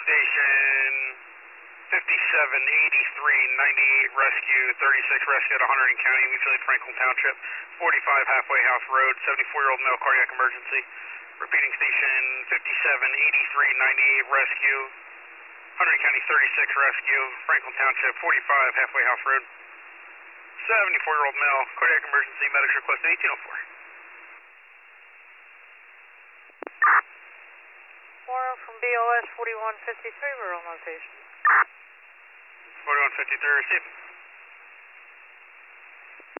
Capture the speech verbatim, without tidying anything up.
Station fifty-seven eighty-three ninety-eight rescue, thirty-six rescue at one hundred in County, Wheatfield, Franklin Township, forty-five Halfway House Road, seventy-four-year-old male cardiac emergency. Repeating station fifty-seven eighty-three ninety-eight rescue, one hundred County, thirty-six rescue, Franklin Township, forty-five Halfway House Road, seventy-four-year-old male cardiac emergency, medics requested eighteen oh four. Morrow from B L S forty-one fifty-three, rural notation. forty-one fifty-three, received.